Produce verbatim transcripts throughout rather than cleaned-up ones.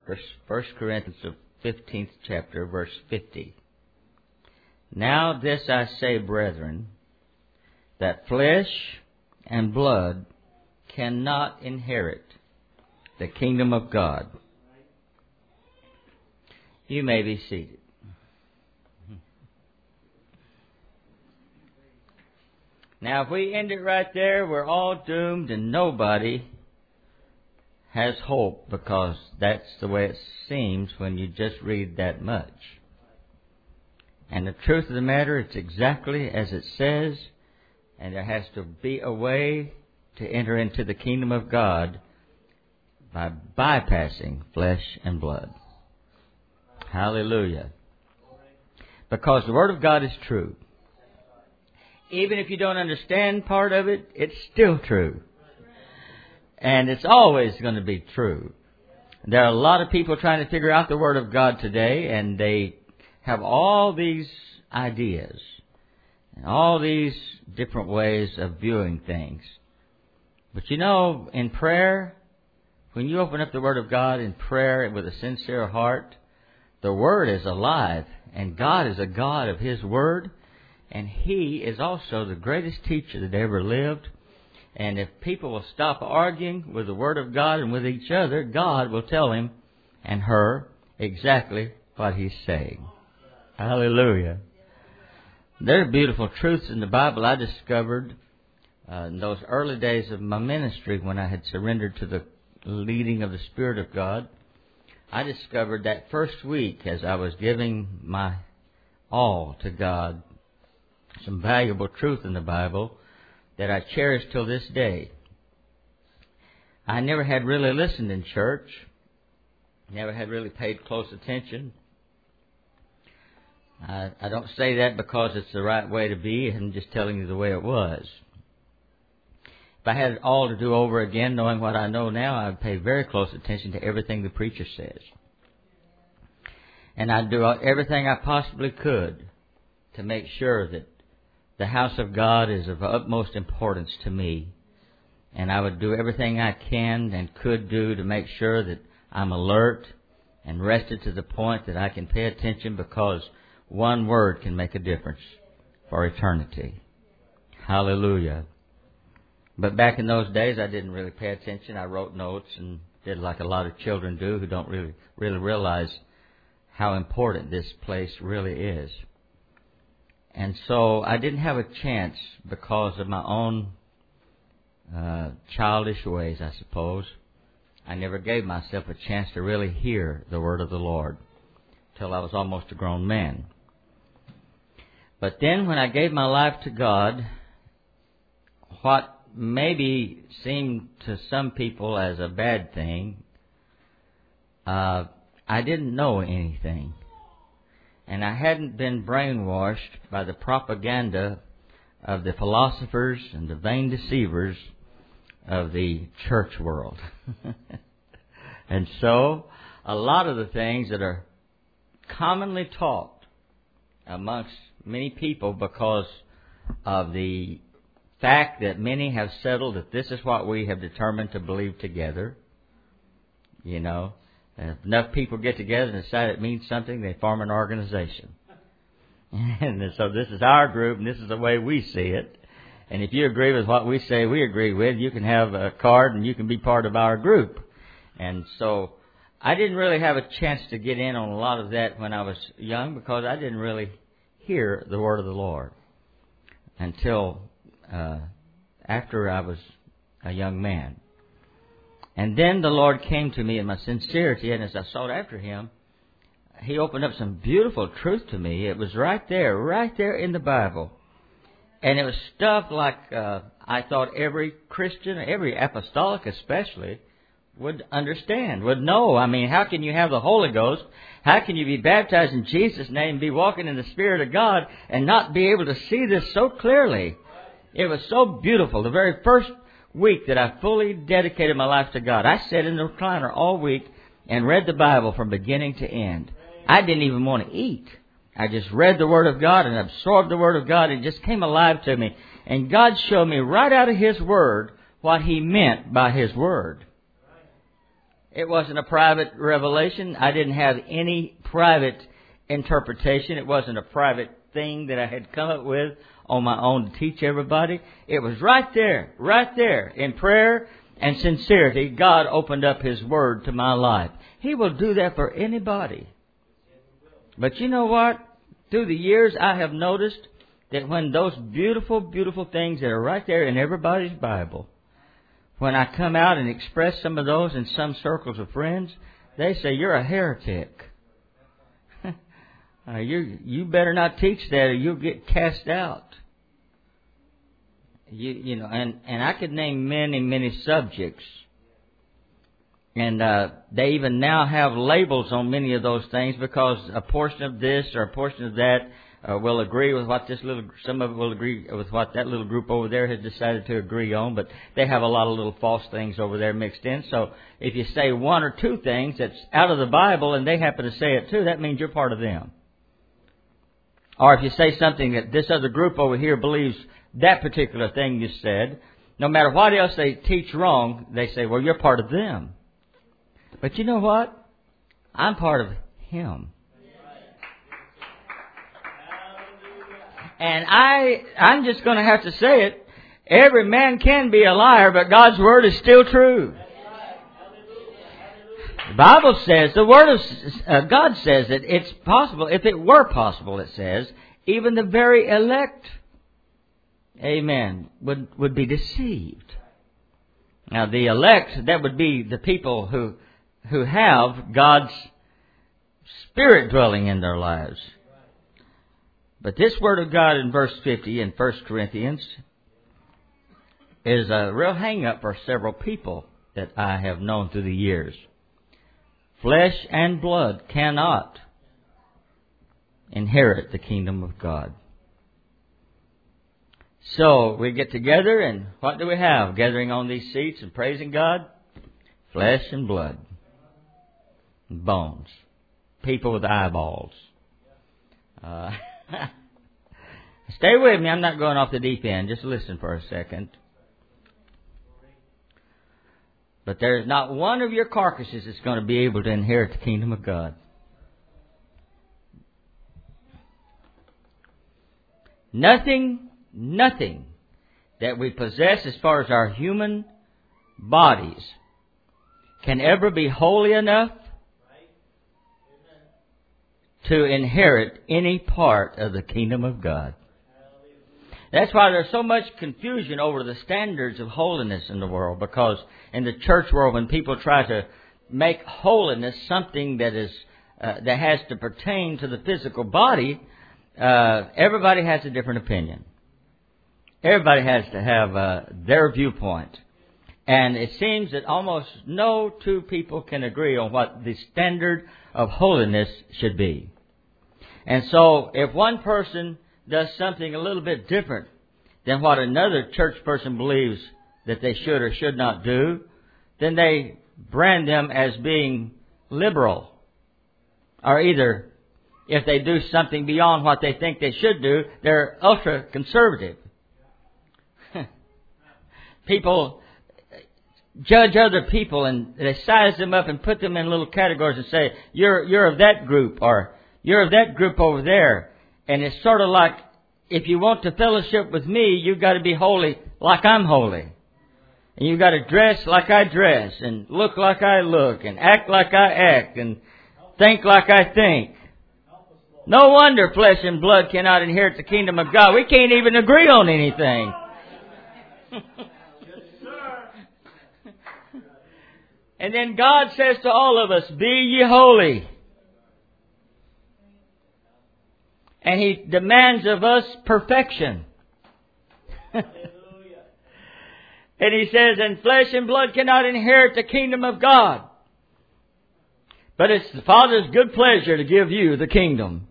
First Corinthians, the fifteenth chapter, verse fifty. Now this I say, brethren, that flesh and blood cannot inherit the kingdom of God. You may be seated. Now, if we end it right there, we're all doomed and nobody has hope, because that's the way it seems when you just read that much. And the truth of the matter, it's exactly as it says, and there has to be a way to enter into the kingdom of God by bypassing flesh and blood. Hallelujah. Because the Word of God is true. Even if you don't understand part of it, it's still true. And it's always going to be true. There are a lot of people trying to figure out the Word of God today, and they have all these ideas and all these different ways of viewing things. But you know, in prayer, when you open up the Word of God in prayer with a sincere heart, the Word is alive, and God is a God of His Word, and He is also the greatest teacher that ever lived. And if people will stop arguing with the Word of God and with each other, God will tell him and her exactly what He's saying. Hallelujah. There are beautiful truths in the Bible I discovered uh, in those early days of my ministry when I had surrendered to the leading of the Spirit of God. I discovered that first week, as I was giving my all to God, some valuable truth in the Bible that I cherish till this day. I never had really listened in church, never had really paid close attention. I, I don't say that because it's the right way to be. I'm just telling you the way it was. If I had it all to do over again, knowing what I know now, I would pay very close attention to everything the preacher says. And I'd do everything I possibly could to make sure that the house of God is of utmost importance to me. And I would do everything I can and could do to make sure that I'm alert and rested to the point that I can pay attention, because one word can make a difference for eternity. Hallelujah. But back in those days, I didn't really pay attention. I wrote notes and did like a lot of children do who don't really, really realize how important this place really is. And so I didn't have a chance, because of my own uh, childish ways, I suppose. I never gave myself a chance to really hear the Word of the Lord till I was almost a grown man. But then when I gave my life to God, what maybe seemed to some people as a bad thing, uh, I didn't know anything. And I hadn't been brainwashed by the propaganda of the philosophers and the vain deceivers of the church world. And so, a lot of the things that are commonly taught amongst many people, because of the fact that many have settled that this is what we have determined to believe together, you know, if enough people get together and decide it means something, they form an organization. And so this is our group, and this is the way we see it. And if you agree with what we say we agree with, you can have a card and you can be part of our group. And so I didn't really have a chance to get in on a lot of that when I was young, because I didn't really hear the Word of the Lord until uh, after I was a young man. And then the Lord came to me in my sincerity, and as I sought after Him, He opened up some beautiful truth to me. It was right there, right there in the Bible. And it was stuff like uh, I thought every Christian, every apostolic especially, would understand, would know. I mean, how can you have the Holy Ghost? How can you be baptized in Jesus' name, be walking in the Spirit of God, and not be able to see this so clearly? It was so beautiful. The very first week that I fully dedicated my life to God, I sat in the recliner all week and read the Bible from beginning to end. I didn't even want to eat. I just read the Word of God and absorbed the Word of God. It just came alive to me. And God showed me right out of His Word what He meant by His Word. It wasn't a private revelation. I didn't have any private interpretation. It wasn't a private thing that I had come up with on my own to teach everybody. It was right there, right there, in prayer and sincerity. God opened up His Word to my life. He will do that for anybody. But you know what? Through the years, I have noticed that when those beautiful, beautiful things that are right there in everybody's Bible, when I come out and express some of those in some circles of friends, they say, "You're a heretic. uh, you you better not teach that, or you'll get cast out." You you know, and and I could name many many subjects, and uh, they even now have labels on many of those things because a portion of this or a portion of that Uh, will agree with what this little, some of it will agree with what that little group over there has decided to agree on, but they have a lot of little false things over there mixed in. So if you say one or two things that's out of the Bible and they happen to say it too, that means you're part of them. Or if you say something that this other group over here believes that particular thing you said, no matter what else they teach wrong, they say, well, you're part of them. But you know what? I'm part of Him. And I, I'm just going to have to say it. Every man can be a liar, but God's Word is still true. The Bible says, the Word of uh, God says that it's possible, if it were possible, it says, even the very elect, amen, would, would be deceived. Now the elect, that would be the people who, who have God's Spirit dwelling in their lives. But this Word of God in verse fifty in First Corinthians is a real hang-up for several people that I have known through the years. Flesh and blood cannot inherit the kingdom of God. So we get together and what do we have? Gathering on these seats and praising God? Flesh and blood. Bones. People with eyeballs. Uh... Stay with me. I'm not going off the deep end. Just listen for a second. But there's not one of your carcasses that's going to be able to inherit the kingdom of God. Nothing, nothing that we possess as far as our human bodies can ever be holy enough to inherit any part of the kingdom of God. That's why there's so much confusion over the standards of holiness in the world, because in the church world, when people try to make holiness something that is uh, that has to pertain to the physical body, uh, everybody has a different opinion. Everybody has to have uh, their viewpoint. And it seems that almost no two people can agree on what the standard of holiness should be. And so if one person does something a little bit different than what another church person believes that they should or should not do, then they brand them as being liberal. Or either, if they do something beyond what they think they should do, they're ultra-conservative. People judge other people and they size them up and put them in little categories and say, you're you're of that group, or you're of that group over there. And it's sort of like, if you want to fellowship with me, you've got to be holy like I'm holy. And you've got to dress like I dress, and look like I look, and act like I act, and think like I think. No wonder flesh and blood cannot inherit the kingdom of God. We can't even agree on anything. And then God says to all of us, be ye holy. And He demands of us perfection. And He says, and flesh and blood cannot inherit the kingdom of God. But it's the Father's good pleasure to give you the kingdom.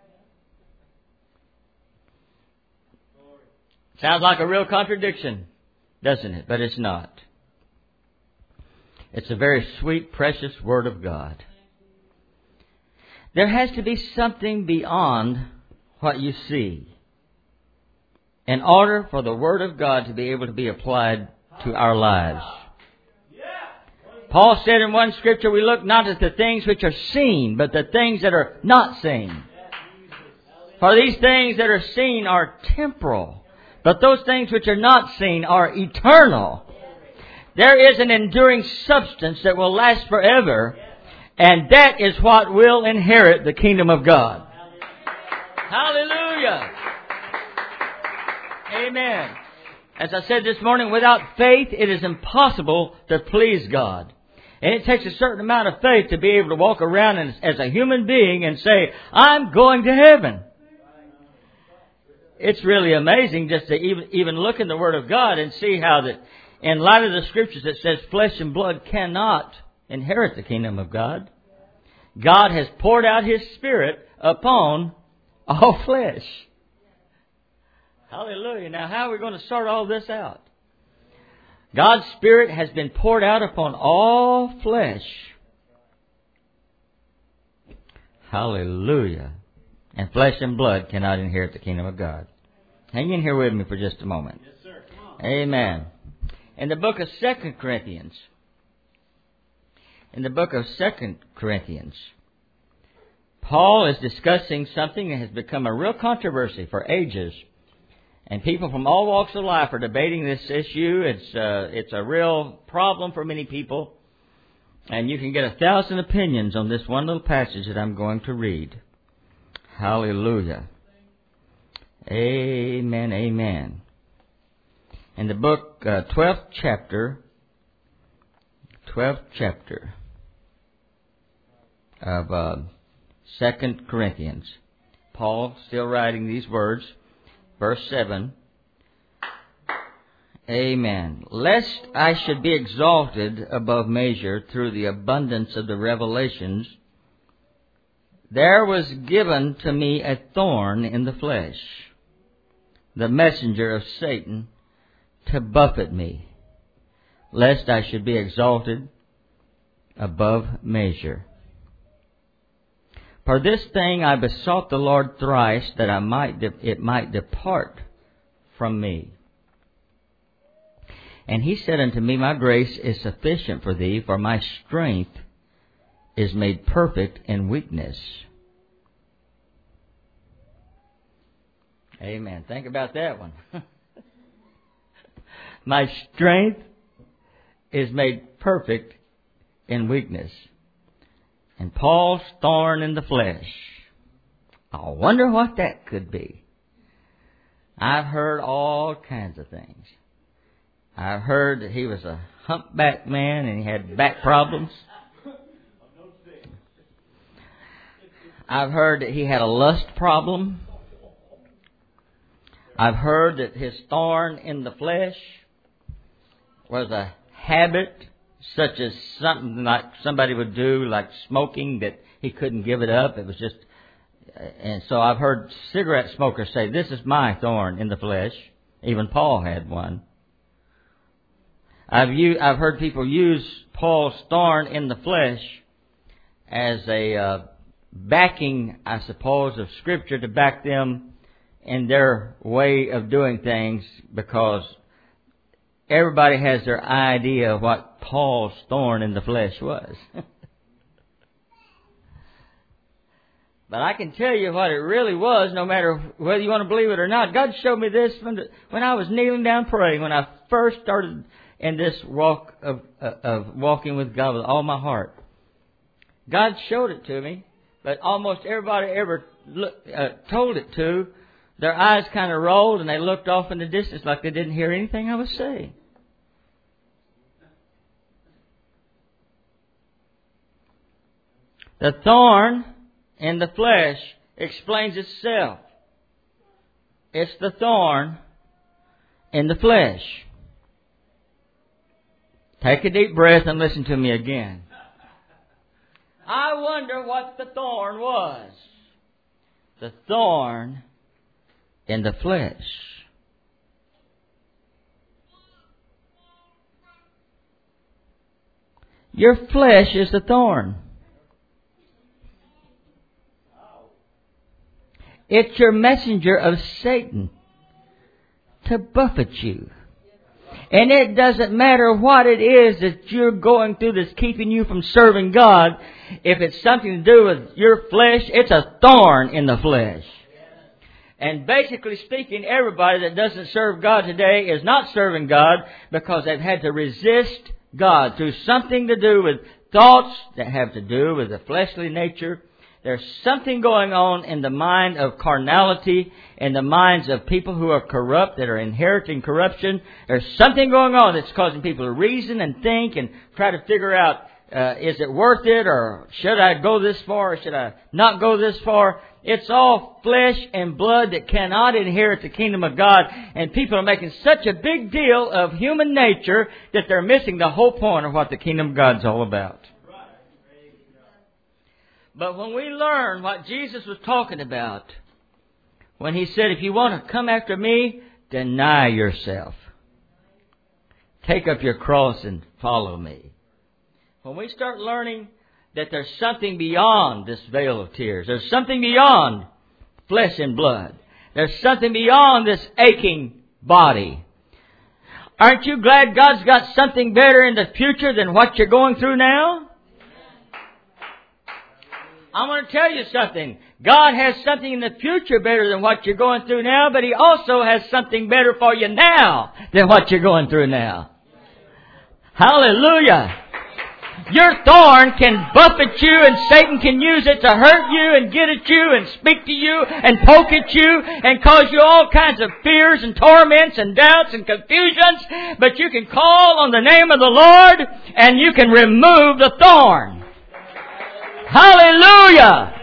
Sounds like a real contradiction, doesn't it? But it's not. It's a very sweet, precious Word of God. There has to be something beyond what you see in order for the Word of God to be able to be applied to our lives. Paul said in one scripture, we look not at the things which are seen, but the things that are not seen. For these things that are seen are temporal, but those things which are not seen are eternal. There is an enduring substance that will last forever, and that is what will inherit the kingdom of God. Hallelujah. Amen. As I said this morning, without faith, it is impossible to please God. And it takes a certain amount of faith to be able to walk around as, as a human being and say, I'm going to heaven. It's really amazing just to even, even look in the Word of God and see how that in light of the Scriptures it says flesh and blood cannot inherit the kingdom of God. God has poured out His Spirit upon all flesh. Hallelujah. Now how are we going to sort all this out? God's Spirit has been poured out upon all flesh. Hallelujah. And flesh and blood cannot inherit the kingdom of God. Hang in here with me for just a moment. Yes, sir. Come on. Amen. In the book of Second Corinthians, in the book of Second Corinthians, Paul is discussing something that has become a real controversy for ages. And people from all walks of life are debating this issue. It's uh, it's a real problem for many people. And you can get a thousand opinions on this one little passage that I'm going to read. Hallelujah. Amen, amen. In the book, uh, twelfth chapter, twelfth chapter of uh, Second Corinthians, Paul still writing these words. Verse seven, Amen. Lest I should be exalted above measure through the abundance of the revelations, there was given to me a thorn in the flesh, the messenger of Satan, to buffet me, lest I should be exalted above measure. For this thing I besought the Lord thrice, that I might de- it might depart from me. And He said unto me, My grace is sufficient for thee, for my strength is made perfect in weakness. Amen. Think about that one. My strength is made perfect in weakness. And Paul's thorn in the flesh. I wonder what that could be. I've heard all kinds of things. I've heard that he was a humpback man and he had back problems. I've heard that he had a lust problem. I've heard that his thorn in the flesh was a habit, such as something like somebody would do, like smoking, that he couldn't give it up. It was just, and so I've heard cigarette smokers say, this is my thorn in the flesh. Even Paul had one. I've used, I've heard people use Paul's thorn in the flesh as a uh, backing, I suppose, of Scripture to back them in their way of doing things, because everybody has their idea of what Paul's thorn in the flesh was. But I can tell you what it really was, no matter whether you want to believe it or not. God showed me this when, the, when I was kneeling down praying, when I first started in this walk of, uh, of walking with God with all my heart. God showed it to me, but almost everybody ever look, uh, told it to, their eyes kind of rolled and they looked off in the distance like they didn't hear anything I was saying. The thorn in the flesh explains itself. It's the thorn in the flesh. Take a deep breath and listen to me again. I wonder what the thorn was. The thorn in the flesh. Your flesh is the thorn. It's your messenger of Satan to buffet you. And it doesn't matter what it is that you're going through that's keeping you from serving God. If it's something to do with your flesh, it's a thorn in the flesh. And basically speaking, everybody that doesn't serve God today is not serving God because they've had to resist God through something to do with thoughts that have to do with the fleshly nature. There's something going on in the mind of carnality, in the minds of people who are corrupt, that are inheriting corruption. There's something going on that's causing people to reason and think and try to figure out, uh, is it worth it, or should I go this far, or should I not go this far? It's all flesh and blood that cannot inherit the kingdom of God. And people are making such a big deal of human nature that they're missing the whole point of what the kingdom of God's all about. But when we learn what Jesus was talking about, when He said, if you want to come after me, deny yourself. Take up your cross and follow me. When we start learning that there's something beyond this veil of tears, there's something beyond flesh and blood, there's something beyond this aching body. Aren't you glad God's got something better in the future than what you're going through now? I want to tell you something. God has something in the future better than what you're going through now, but He also has something better for you now than what you're going through now. Hallelujah. Your thorn can buffet you, and Satan can use it to hurt you and get at you and speak to you and poke at you and cause you all kinds of fears and torments and doubts and confusions. But you can call on the name of the Lord and you can remove the thorn. Hallelujah!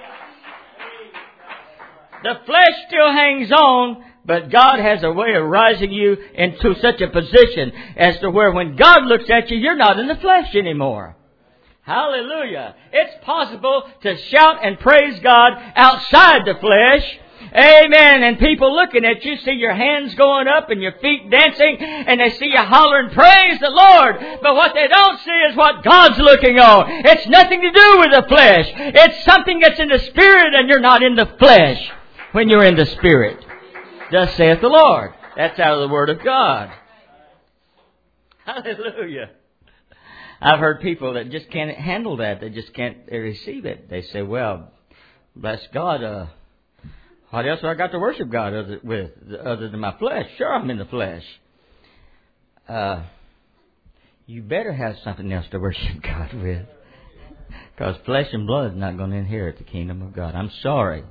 The flesh still hangs on, but God has a way of rising you into such a position as to where when God looks at you, you're not in the flesh anymore. Hallelujah! It's possible to shout and praise God outside the flesh. Amen. And people looking at you see your hands going up and your feet dancing, and they see you hollering, praise the Lord. But what they don't see is what God's looking on. It's nothing to do with the flesh. It's something that's in the Spirit, and you're not in the flesh when you're in the Spirit. Thus saith the Lord. That's out of the Word of God. Hallelujah. I've heard people that just can't handle that. They just can't receive it. They say, well, bless God, uh, what else have I got to worship God other, with other than my flesh? Sure, I'm in the flesh. Uh, you better have something else to worship God with. Because flesh and blood is not going to inherit the kingdom of God. I'm sorry.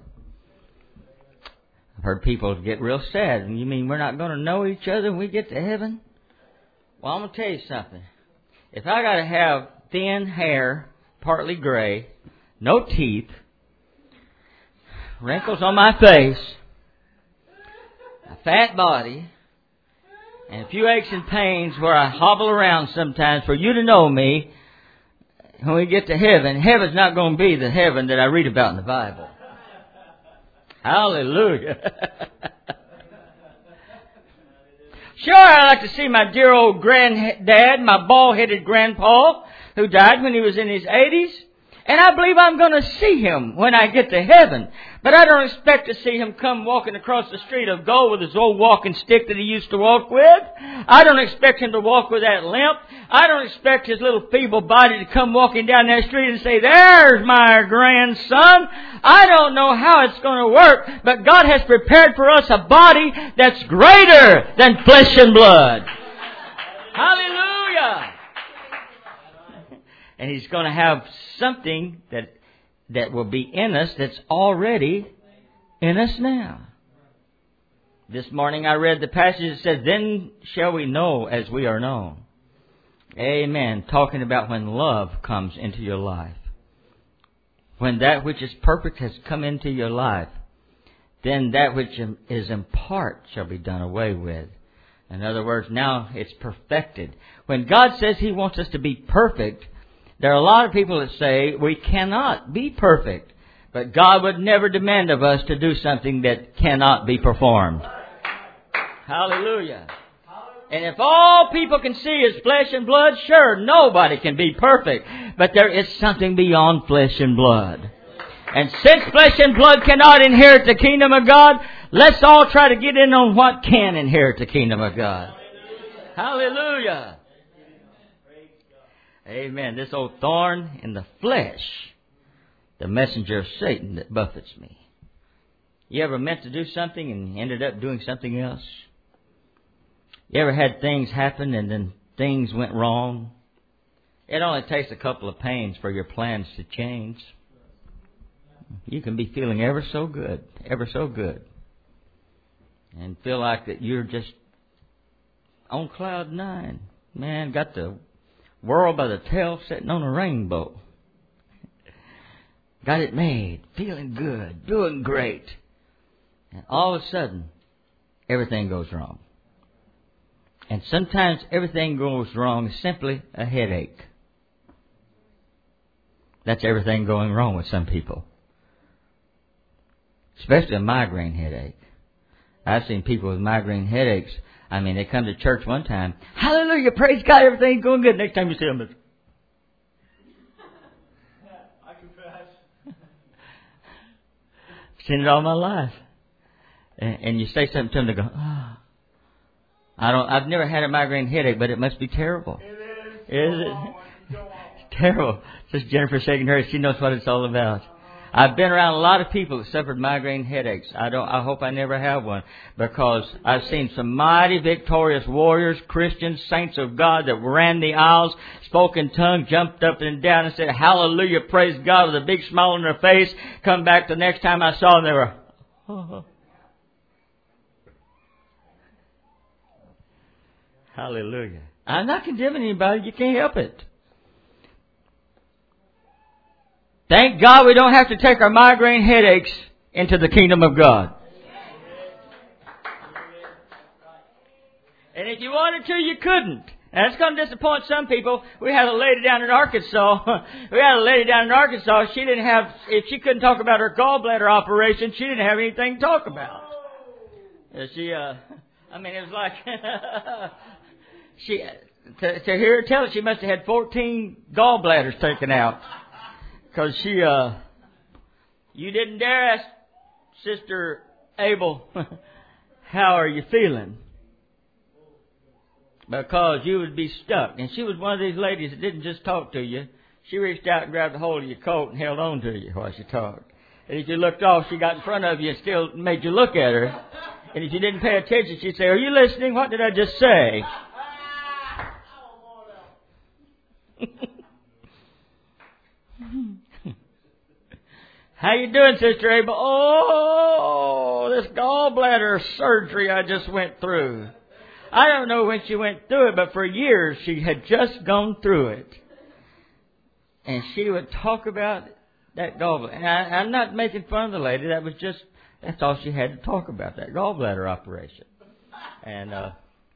I've heard people get real sad. And you mean we're not going to know each other when we get to heaven? Well, I'm going to tell you something. If I got to have thin hair, partly gray, no teeth, wrinkles on my face, a fat body, and a few aches and pains where I hobble around sometimes for you to know me, when we get to heaven, heaven's not going to be the heaven that I read about in the Bible. Hallelujah. Sure, I like to see my dear old granddad, my bald-headed grandpa, who died when he was in his eighties. And I believe I'm going to see him when I get to heaven. But I don't expect to see him come walking across the street of gold with his old walking stick that he used to walk with. I don't expect him to walk with that limp. I don't expect his little feeble body to come walking down that street and say, there's my grandson. I don't know how it's going to work, but God has prepared for us a body that's greater than flesh and blood. Hallelujah! And He's going to have something that that will be in us that's already in us now. This morning I read the passage that says, then shall we know as we are known. Amen. Talking about when love comes into your life. When that which is perfect has come into your life, then that which is in part shall be done away with. In other words, now it's perfected. When God says He wants us to be perfect, there are a lot of people that say we cannot be perfect. But God would never demand of us to do something that cannot be performed. Hallelujah. And if all people can see is flesh and blood, sure, nobody can be perfect. But there is something beyond flesh and blood. And since flesh and blood cannot inherit the kingdom of God, let's all try to get in on what can inherit the kingdom of God. Hallelujah. Amen. This old thorn in the flesh, the messenger of Satan that buffets me. You ever meant to do something and ended up doing something else? You ever had things happen and then things went wrong? It only takes a couple of pains for your plans to change. You can be feeling ever so good, ever so good, and feel like that you're just on cloud nine. Man, got the world by the tail sitting on a rainbow. Got it made, feeling good, doing great. And all of a sudden, everything goes wrong. And sometimes everything goes wrong is simply a headache. That's everything going wrong with some people. Especially a migraine headache. I've seen people with migraine headaches. I mean, they come to church one time. Hallelujah, praise God, everything's going good. Next time you see them, it's... I confess. I've seen it all my life. And, and you say something to them, they go, oh. I don't, I've never had a migraine headache, but it must be terrible. It is. Is it? It's terrible. Just Jennifer shaking her head. She knows what it's all about. I've been around a lot of people who suffered migraine headaches. I don't. I hope I never have one, because I've seen some mighty victorious warriors, Christians, saints of God that ran the aisles, spoke in tongues, jumped up and down and said, "Hallelujah, praise God," with a big smile on their face. Come back the next time I saw them, they were, oh. Hallelujah. I'm not condemning anybody. You can't help it. Thank God we don't have to take our migraine headaches into the kingdom of God. And if you wanted to, you couldn't. And it's going to disappoint some people. We had a lady down in Arkansas. We had a lady down in Arkansas. She didn't have, if she couldn't talk about her gallbladder operation, she didn't have anything to talk about. She, uh, I mean, it was like, she, to, to hear her tell it, she must have had fourteen gallbladders taken out. Because she, uh, you didn't dare ask Sister Abel, how are you feeling? Because you would be stuck. And she was one of these ladies that didn't just talk to you. She reached out and grabbed a hold of your coat and held on to you while she talked. And if you looked off, she got in front of you and still made you look at her. And if you didn't pay attention, she'd say, "Are you listening? What did I just say?" How you doing, Sister Abel? Oh, this gallbladder surgery I just went through. I don't know when she went through it, but for years she had just gone through it. And she would talk about that gallbladder. And I, I'm not making fun of the lady. That was just, that's all she had to talk about, that gallbladder operation. And, uh,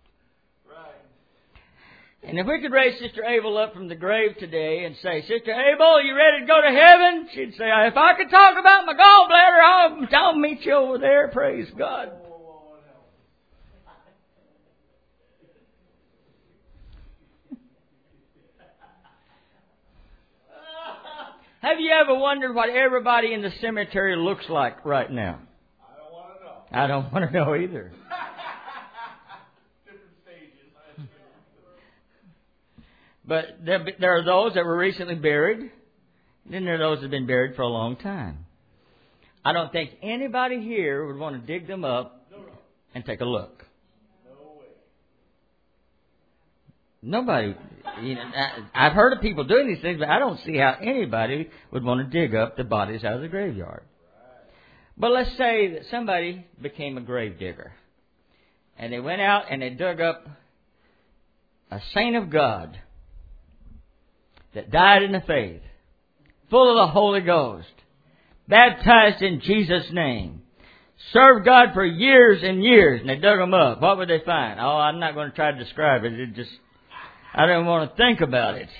And if we could raise Sister Abel up from the grave today and say, "Sister Abel, you ready to go to heaven?" She'd say, "If I could talk about my gallbladder, I'll, I'll meet you over there." Praise God. Have you ever wondered what everybody in the cemetery looks like right now? I don't want to know. I don't want to know either. But there, there are those that were recently buried. Then there are those that have been buried for a long time. I don't think anybody here would want to dig them up and take a look. No way. Nobody. You know, I've heard of people doing these things, but I don't see how anybody would want to dig up the bodies out of the graveyard. But let's say that somebody became a grave digger. And they went out and they dug up a saint of God that died in the faith, full of the Holy Ghost, baptized in Jesus' name, served God for years and years, and they dug them up. What would they find? Oh, I'm not going to try to describe it. It just, I don't want to think about it.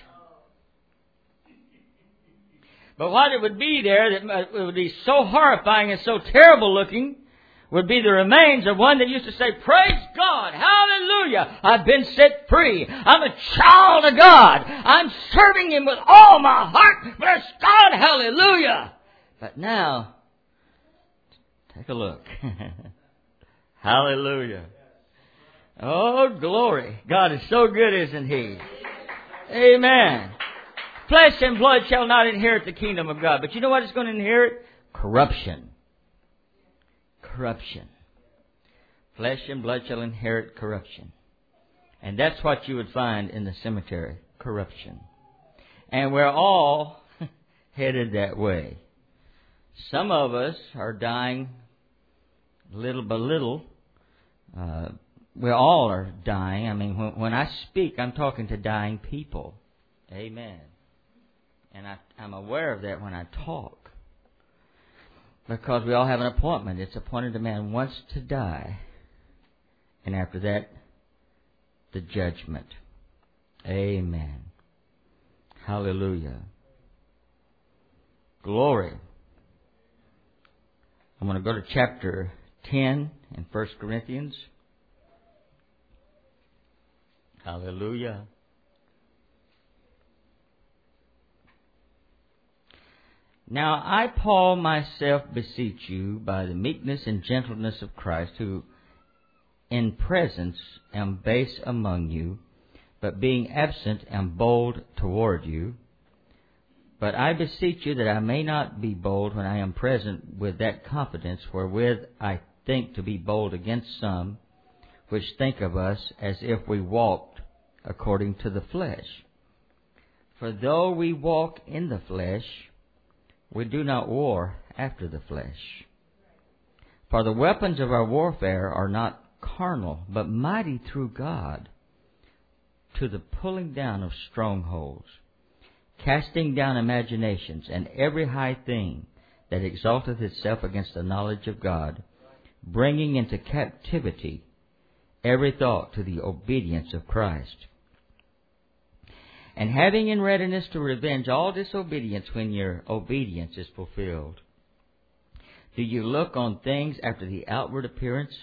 But what it would be there that would be so horrifying and so terrible looking would be the remains of one that used to say, "Praise God, hallelujah, I've been set free. I'm a child of God. I'm serving Him with all my heart. Bless God, hallelujah." But now, take a look. Hallelujah. Oh, glory. God is so good, isn't He? Amen. Flesh and blood shall not inherit the kingdom of God. But you know what it's going to inherit? Corruption. Corruption. Flesh and blood shall inherit corruption. And that's what you would find in the cemetery. Corruption. And we're all headed that way. Some of us are dying little by little. Uh, we all are dying. I mean, when, when I speak, I'm talking to dying people. Amen. And I, I'm aware of that when I talk. Because we all have an appointment. It's appointed a man once to die. And after that, the judgment. Amen. Hallelujah. Glory. I'm going to go to chapter ten in First Corinthians. Hallelujah. Now I, Paul, myself beseech you by the meekness and gentleness of Christ, who in presence am base among you, but being absent am bold toward you. But I beseech you that I may not be bold when I am present with that confidence wherewith I think to be bold against some, which think of us as if we walked according to the flesh. For though we walk in the flesh, we do not war after the flesh. For the weapons of our warfare are not carnal, but mighty through God, to the pulling down of strongholds, casting down imaginations, and every high thing that exalteth itself against the knowledge of God, bringing into captivity every thought to the obedience of Christ. And having in readiness to revenge all disobedience when your obedience is fulfilled. Do you look on things after the outward appearance?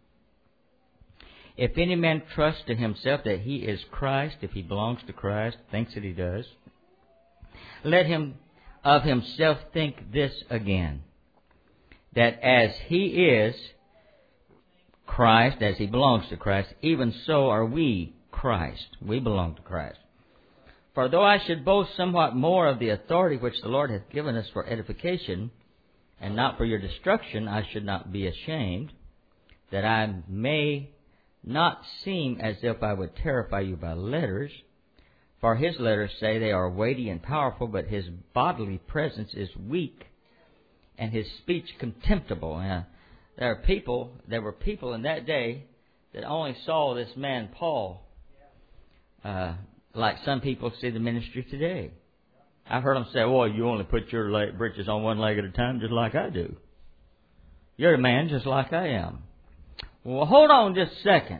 If any man trusts to himself that he is Christ, if he belongs to Christ, thinks that he does, let him of himself think this again, that as he is Christ, as he belongs to Christ, even so are we Christ. We belong to Christ. For though I should boast somewhat more of the authority which the Lord hath given us for edification, and not for your destruction, I should not be ashamed, that I may not seem as if I would terrify you by letters. For his letters say they are weighty and powerful, but his bodily presence is weak, and his speech contemptible. Uh, there are people, there were people in that day that only saw this man Paul, uh, like some people see the ministry today. I've heard them say, "Well, you only put your leg, britches on one leg at a time, just like I do. You're a man just like I am." Well, hold on just a second.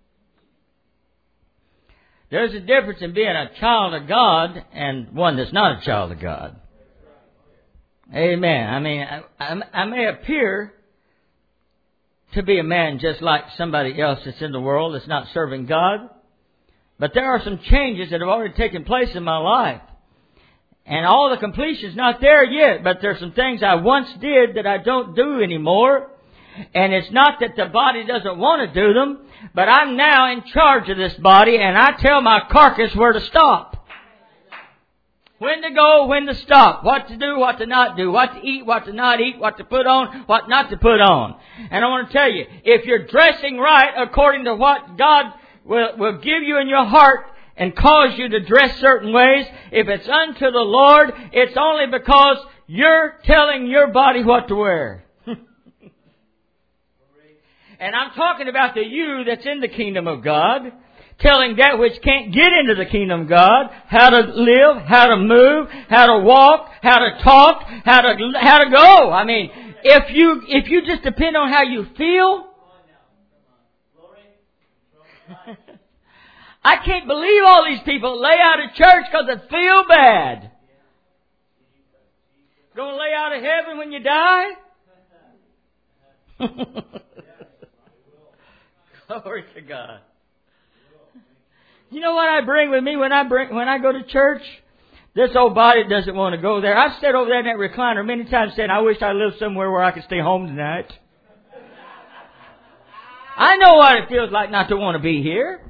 There's a difference in being a child of God and one that's not a child of God. Amen. I mean, I, I, I may appear to be a man just like somebody else that's in the world that's not serving God, but there are some changes that have already taken place in my life. And all the completion's not there yet, but there's some things I once did that I don't do anymore. And it's not that the body doesn't want to do them, but I'm now in charge of this body, and I tell my carcass where to stop. When to go, when to stop, what to do, what to not do, what to eat, what to not eat, what to put on, what not to put on. And I want to tell you, if you're dressing right according to what God will, will give you in your heart and cause you to dress certain ways, if it's unto the Lord, it's only because you're telling your body what to wear. And I'm talking about the you that's in the kingdom of God, telling that which can't get into the kingdom of God how to live, how to move, how to walk, how to talk, how to how to go. I mean, if you if you just depend on how you feel, I can't believe all these people lay out of church because they feel bad. Going to lay out of heaven when you die? Glory to God. You know what I bring with me when I bring when I go to church? This old body doesn't want to go there. I've sat over there in that recliner many times saying, I wish I lived somewhere where I could stay home tonight. I know what it feels like not to want to be here.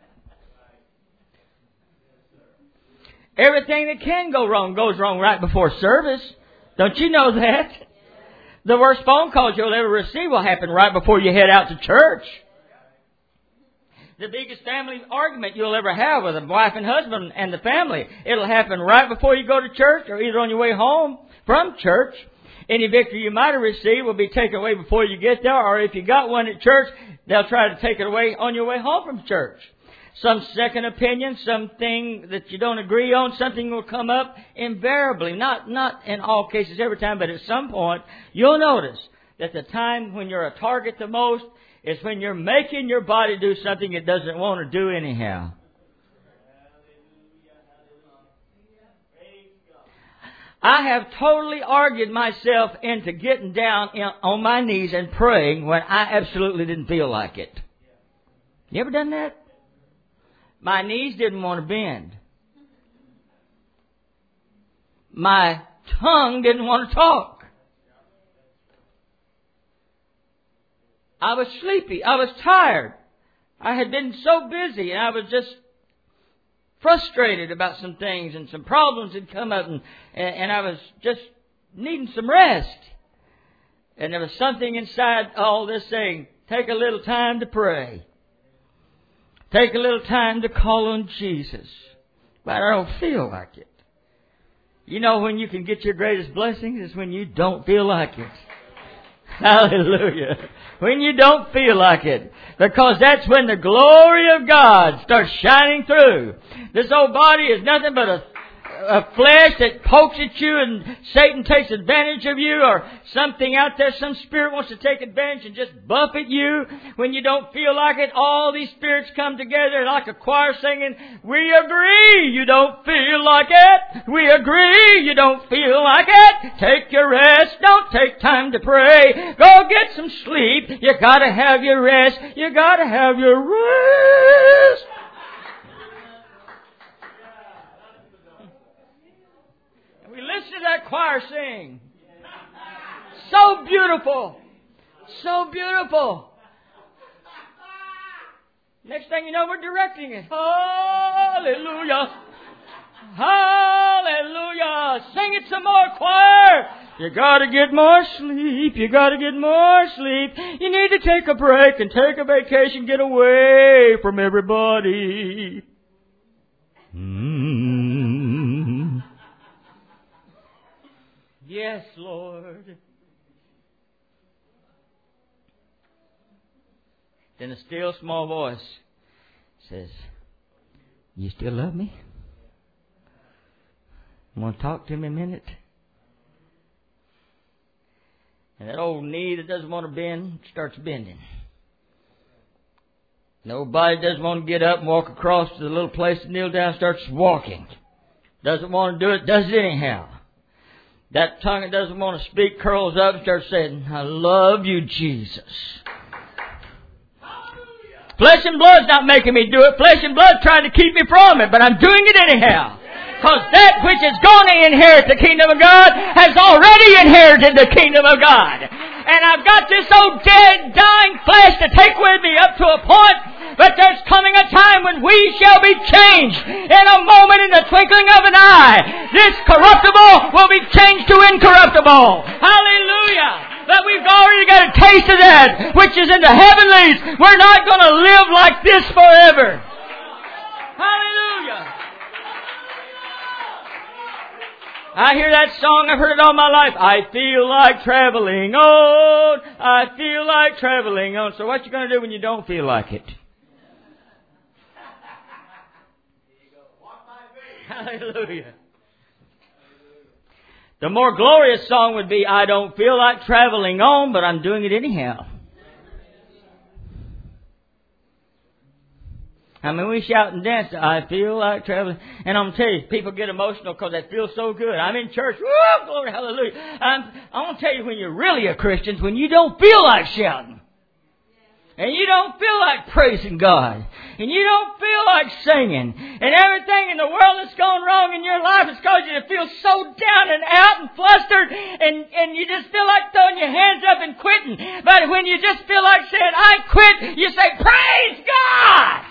Everything that can go wrong goes wrong right before service. Don't you know that? The worst phone calls you'll ever receive will happen right before you head out to church. The biggest family argument you'll ever have with a wife and husband and the family, it'll happen right before you go to church or either on your way home from church. Any victory you might have received will be taken away before you get there, or if you got one at church, they'll try to take it away on your way home from church. Some second opinion, something that you don't agree on, something will come up invariably. Not, not in all cases every time, but at some point, you'll notice that the time when you're a target the most is when you're making your body do something it doesn't want to do anyhow. I have totally argued myself into getting down in, on my knees and praying when I absolutely didn't feel like it. You ever done that? My knees didn't want to bend. My tongue didn't want to talk. I was sleepy. I was tired. I had been so busy and I was just frustrated about some things and some problems had come up and, and I was just needing some rest. And there was something inside all this saying, take a little time to pray. Take a little time to call on Jesus. But I don't feel like it. You know when you can get your greatest blessings is when you don't feel like it. Hallelujah. When you don't feel like it. Because that's when the glory of God starts shining through. This old body is nothing but a a flesh that pokes at you and Satan takes advantage of you, or something out there, some spirit wants to take advantage and just buffet you when you don't feel like it. All these spirits come together like a choir singing, we agree you don't feel like it. We agree you don't feel like it. Take your rest. Don't take time to pray. Go get some sleep. You gotta have your rest. You gotta have your rest. We listen to that choir sing. So beautiful. So beautiful. Next thing you know, we're directing it. Hallelujah. Hallelujah. Sing it some more, choir. You gotta get more sleep. You gotta get more sleep. You need to take a break and take a vacation. Get away from everybody. Mm. Yes, Lord. Then a still small voice says, you still love me? Want to talk to me a minute? And that old knee that doesn't want to bend starts bending. Nobody doesn't want to get up and walk across to the little place and kneel down, starts walking. Doesn't want to do it, does it anyhow. That tongue that doesn't want to speak curls up and starts saying, I love you, Jesus. Hallelujah. Flesh and blood's not making me do it. Flesh and blood's trying to keep me from it, but I'm doing it anyhow. Because that which is going to inherit the kingdom of God has already inherited the kingdom of God. And I've got this old dead, dying flesh to take with me up to a point. But there's coming a time when we shall be changed in a moment, in the twinkling of an eye. This corruptible will be changed to incorruptible. Hallelujah. That we've already got a taste of that, which is in the heavenlies. We're not going to live like this forever. Hallelujah. I hear that song, I've heard it all my life. I feel like traveling on. I feel like traveling on. So what you going to do when you don't feel like it? Hallelujah. The more glorious song would be, I don't feel like traveling on, but I'm doing it anyhow. I mean, we shout and dance, I feel like traveling. And I'm going to tell you, people get emotional because they feel so good. I'm in church, woo, glory, hallelujah. I'm, I want to tell you, when you're really a Christian, when you don't feel like shouting. and you don't feel like praising God, and you don't feel like singing, and everything in the world that's gone wrong in your life has caused you to feel so down and out and flustered, and, and you just feel like throwing your hands up and quitting. But when you just feel like saying, I quit, you say, praise God!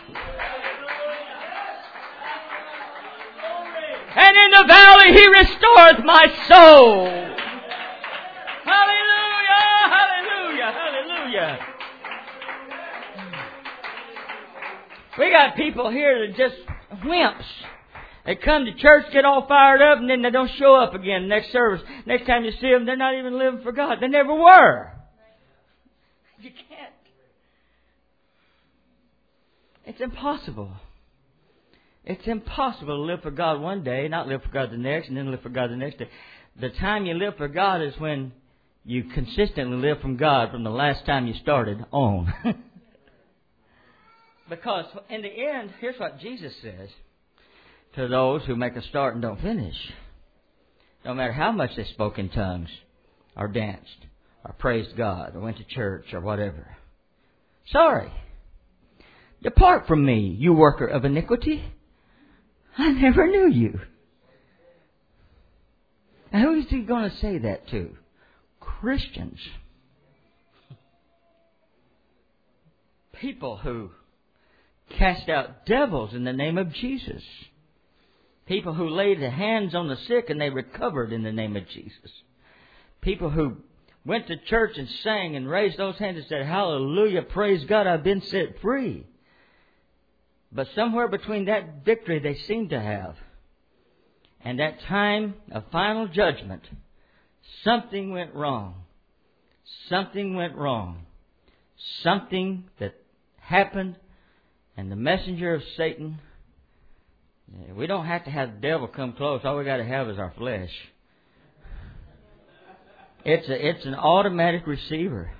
And in the valley He restoreth my soul. Hallelujah, hallelujah, hallelujah. We got people here that just wimps. They come to church, get all fired up, and then they don't show up again next service. Next time you see them, they're not even living for God. They never were. You can't. It's impossible. It's impossible to live for God one day, not live for God the next, and then live for God the next day. The time you live for God is when you consistently live from God from the last time you started on. Because in the end, here's what Jesus says to those who make a start and don't finish. No matter how much they spoke in tongues, or danced, or praised God, or went to church, or whatever. Sorry. Depart from me, you worker of iniquity. I never knew you. And who is He going to say that to? Christians. People who cast out devils in the name of Jesus. People who laid their hands on the sick and they recovered in the name of Jesus. People who went to church and sang and raised those hands and said, hallelujah, praise God, I've been set free. But somewhere between that victory they seem to have and that time of final judgment, something went wrong. Something went wrong. Something that happened, and the messenger of Satan, we don't have to have the devil come close. All we got to have is our flesh. It's a, it's an automatic receiver.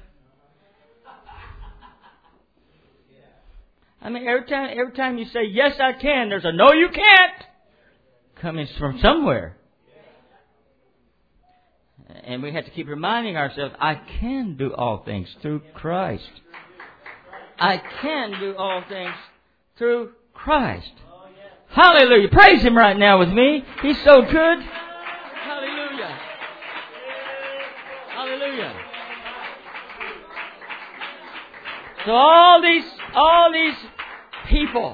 I mean, every time, every time you say, yes, I can, there's a no, you can't coming from somewhere. And we have to keep reminding ourselves, I can do all things through Christ. I can do all things through Christ. Hallelujah. Praise Him right now with me. He's so good. Hallelujah. Hallelujah. So all these, all these people,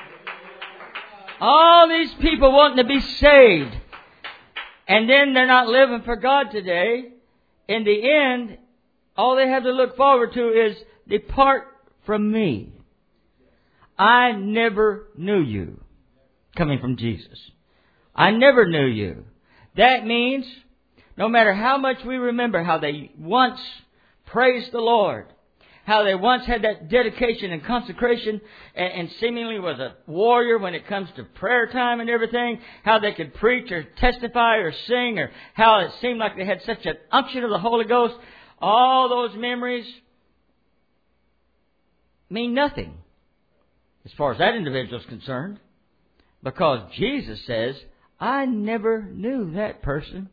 all these people wanting to be saved, and then they're not living for God today, in the end, all they have to look forward to is, depart from me. I never knew you. Coming from Jesus. I never knew you. That means, no matter how much we remember how they once praised the Lord, how they once had that dedication and consecration and, and seemingly was a warrior when it comes to prayer time and everything, how they could preach or testify or sing, or how it seemed like they had such an unction of the Holy Ghost, all those memories mean nothing as far as that individual is concerned. Because Jesus says, I never knew that person.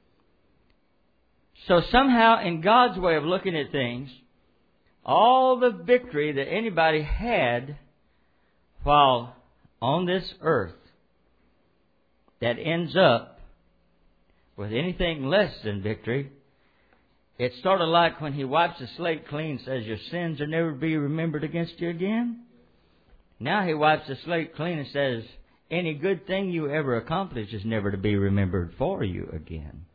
So somehow in God's way of looking at things, all the victory that anybody had while on this earth that ends up with anything less than victory, it's sort of like when He wipes the slate clean and says, your sins will never be remembered against you again. Now He wipes the slate clean and says, any good thing you ever accomplished is never to be remembered for you again.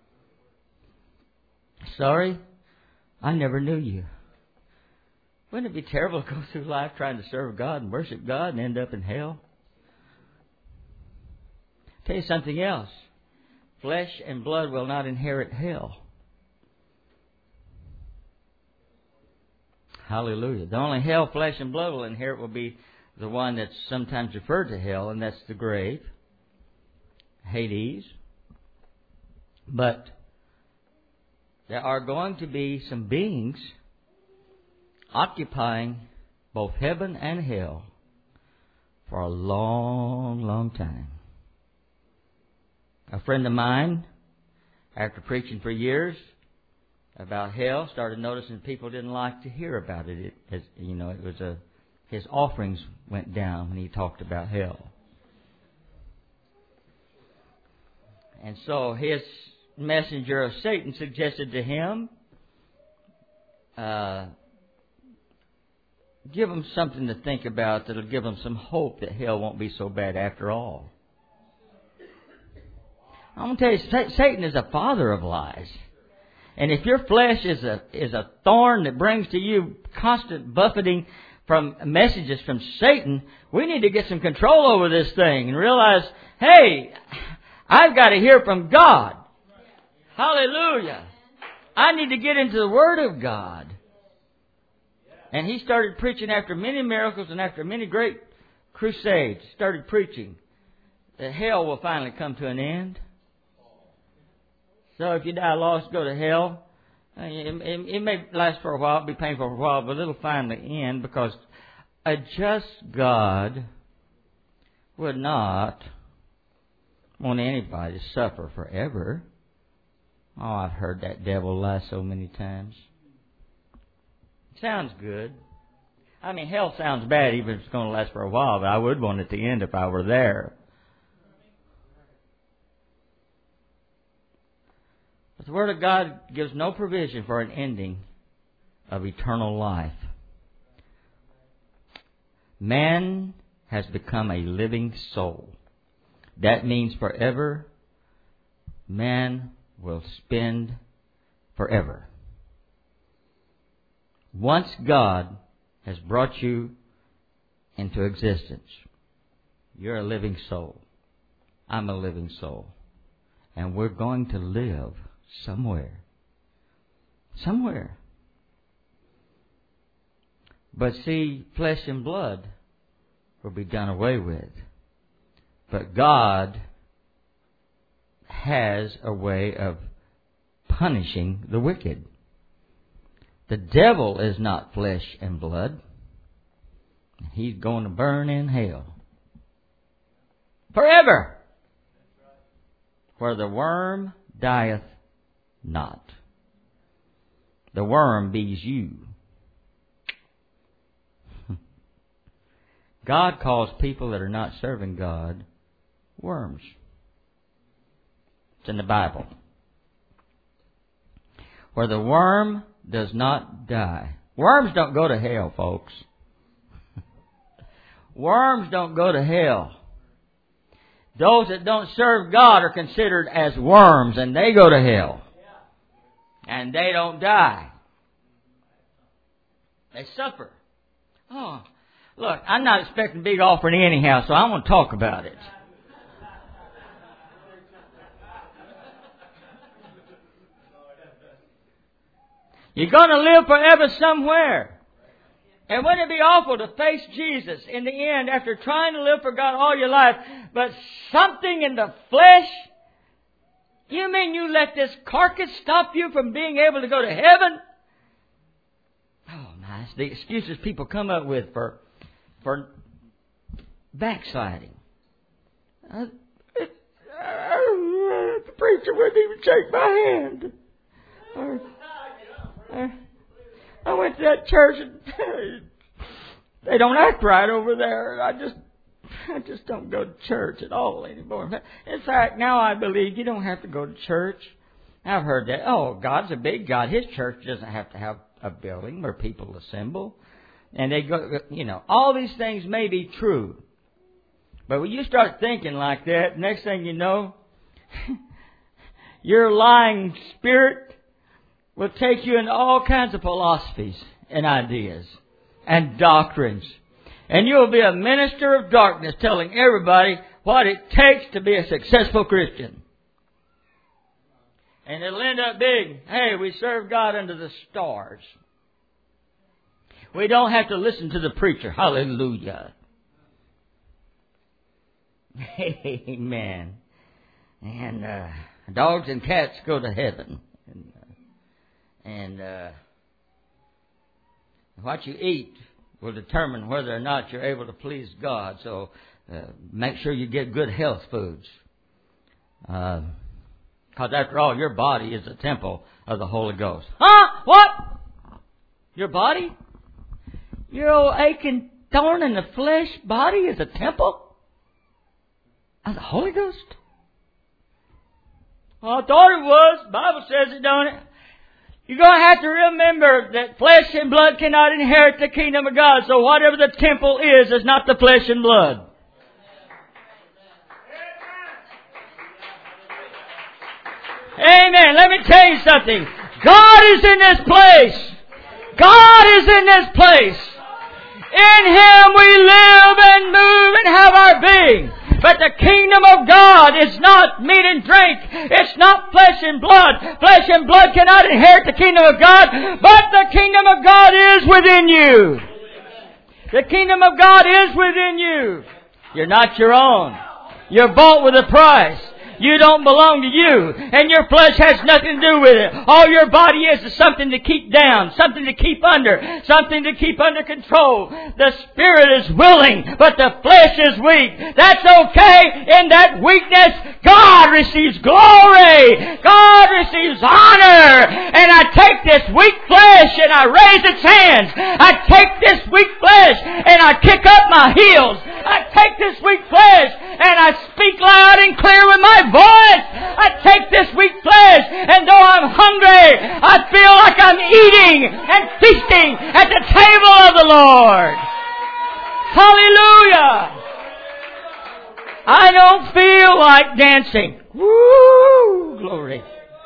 Sorry, I never knew you. Wouldn't it be terrible to go through life trying to serve God and worship God and end up in hell? I'll tell you something else. Flesh and blood will not inherit hell. Hallelujah. The only hell flesh and blood will inherit will be the one that's sometimes referred to hell, and that's the grave, Hades. But there are going to be some beings occupying both heaven and hell for a long, long time. A friend of mine, after preaching for years about hell. Started noticing people didn't like to hear about it. It as, you know, it was a his offerings went down when he talked about hell. And so his messenger of Satan suggested to him, uh, give them something to think about that'll give them some hope that hell won't be so bad after all. I'm going to tell you, Satan is a father of lies. And if your flesh is a is a thorn that brings to you constant buffeting from messages from Satan, we need to get some control over this thing and realize, hey, I've got to hear from God. Hallelujah. I need to get into the Word of God. And he started preaching after many miracles and after many great crusades. Started preaching that hell will finally come to an end. So if you die lost, go to hell. It, it, it may last for a while, be painful for a while, but it'll finally end, because a just God would not want anybody to suffer forever. Oh, I've heard that devil lie so many times. Sounds good. I mean, hell sounds bad even if it's going to last for a while, but I would want it to end if I were there. But the Word of God gives no provision for an ending of eternal life. Man has become a living soul. That means forever. Man will spend forever. Once God has brought you into existence, you're a living soul. I'm a living soul. And we're going to live somewhere. Somewhere. But see, flesh and blood will be done away with. But God has a way of punishing the wicked. The devil is not flesh and blood. He's going to burn in hell forever, where the worm dieth not. The worm bees you. God calls people that are not serving God worms. It's in the Bible. Where the worm does not die. Worms don't go to hell, folks. Worms don't go to hell. Those that don't serve God are considered as worms, and they go to hell. And they don't die. They suffer. Oh, look, I'm not expecting a big offering anyhow, so I want to talk about it. You're going to live forever somewhere. And wouldn't it be awful to face Jesus in the end after trying to live for God all your life, but something in the flesh? You mean you let this carcass stop you from being able to go to heaven? Oh, nice. The excuses people come up with for for backsliding. Uh, it, uh, the preacher wouldn't even shake my hand. Or, uh, I went to that church and they don't act right over there. I just, I just don't go to church at all anymore. In fact, now I believe you don't have to go to church. I've heard that. Oh, God's a big God. His church doesn't have to have a building where people assemble. And they go, you know, all these things may be true. But when you start thinking like that, next thing you know, your lying spirit will take you into all kinds of philosophies and ideas and doctrines. And you'll be a minister of darkness telling everybody what it takes to be a successful Christian. And it'll end up being, hey, we serve God under the stars. We don't have to listen to the preacher. Hallelujah. Amen. And uh, dogs and cats go to heaven. And, uh, and uh, what you eat will determine whether or not you're able to please God. So uh, make sure you get good health foods. Uh, Because after all, your body is the temple of the Holy Ghost. Huh? What? Your body? Your old aching, thorn in the flesh body is a temple of the Holy Ghost? Well, I thought it was. The Bible says it, don't it? You're going to have to remember that flesh and blood cannot inherit the kingdom of God. So whatever the temple is, is not the flesh and blood. Amen. Let me tell you something. God is in this place. God is in this place. In Him we live and move and have our being. But the kingdom of God is not meat and drink. It's not flesh and blood. Flesh and blood cannot inherit the kingdom of God. But the kingdom of God is within you. The kingdom of God is within you. You're not your own. You're bought with a price. You don't belong to you. And your flesh has nothing to do with it. All your body is is something to keep down. Something to keep under. Something to keep under control. The spirit is willing, but the flesh is weak. That's okay. In that weakness, God receives glory. God receives honor. And I take this weak flesh and I raise its hands. I take this weak flesh and I kick up my heels. I take this weak flesh and I speak loud and clear with my voice. I take this weak flesh, and though I'm hungry, I feel like I'm eating and feasting at the table of the Lord. Hallelujah! I don't feel like dancing. Woo! Glory.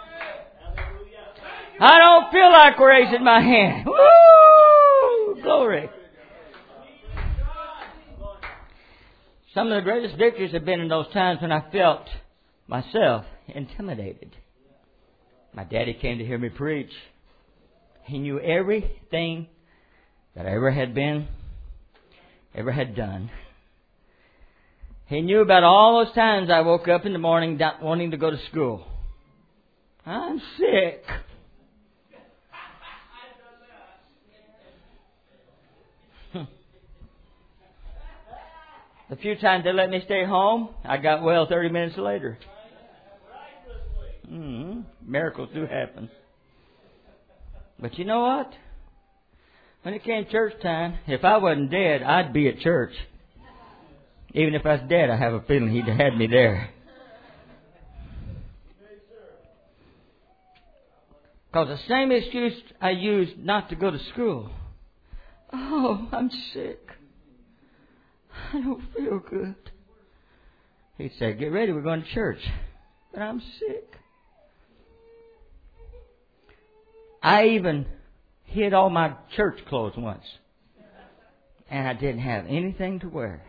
I don't feel like raising my hand. Woo! Glory. Some of the greatest victories have been in those times when I felt myself intimidated. My daddy came to hear me preach. He knew everything that I ever had been, ever had done. He knew about all those times I woke up in the morning not wanting to go to school. I'm sick. The few times they let me stay home, I got well thirty minutes later. Mm-hmm. Miracles do happen. But you know what? When it came church time, if I wasn't dead, I'd be at church. Even if I was dead, I have a feeling He'd had me there. Because the same excuse I used not to go to school. Oh, I'm sick. I don't feel good. He'd say, get ready, we're going to church. But I'm sick. I even hid all my church clothes once. And I didn't have anything to wear.